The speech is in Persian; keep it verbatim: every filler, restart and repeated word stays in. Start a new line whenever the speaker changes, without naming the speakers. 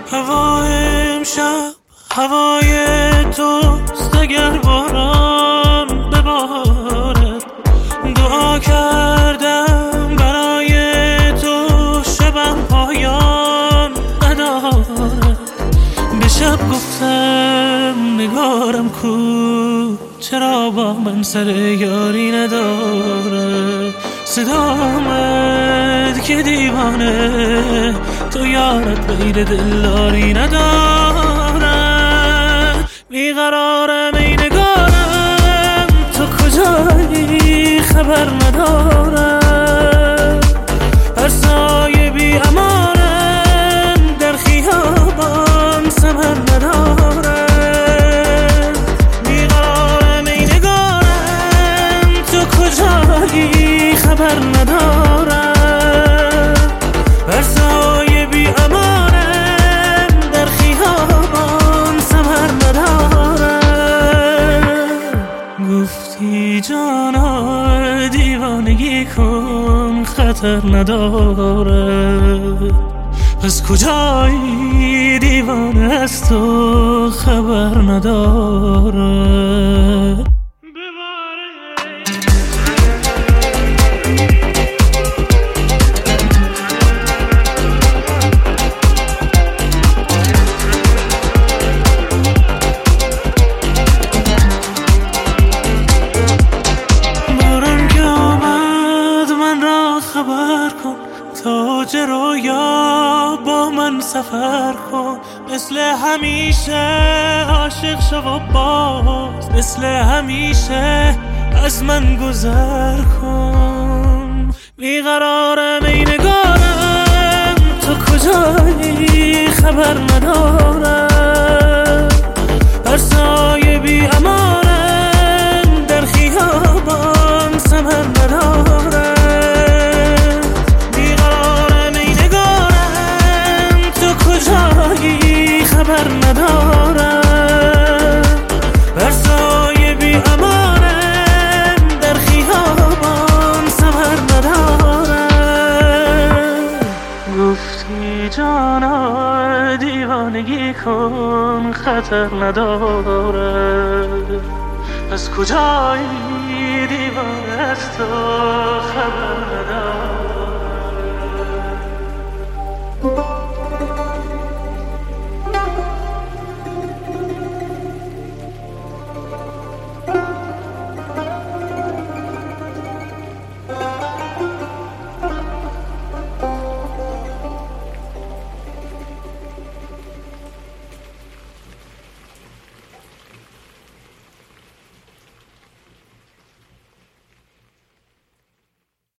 هوای امشب هوای توست، اگر باران ببارد. دعا کردم برای تو، شبم پایان ندارد. به شب گفتم نگارم کو، چرا با من سر یاری نداره. صدا آمد که دیوانه، تو یارت غیر دلداری نداره. بیقرارم ای نگارم، تو کجایی خبر ندارم. هر سایه بی امانم، در خیابان ثمر نداره. بیقرارم ای نگارم، تو کجایی خبر ندارم. هر سایه بی امانم، در خیابان ثمر ندارم. گفتی جانا دیوانگی کن، خطر نداره. پس کجایی دیوانه از تو خبر نداره. خبر کن تاج رویا با من سفر کن. مثل همیشه عاشق شو و باز، مثل همیشه از من گذر کن. بیقرارم ای نگارم، تو کجایی خبر ندارم. هر سایه بی امانم، در خیابان ثمر ندارم. خبر ندارم. بر سایه بی امانم، در خیابان ثمر ندارم. گفتی جانا دیوانگی کن، خطر نداره. از کجایی دیوانه از تو خبر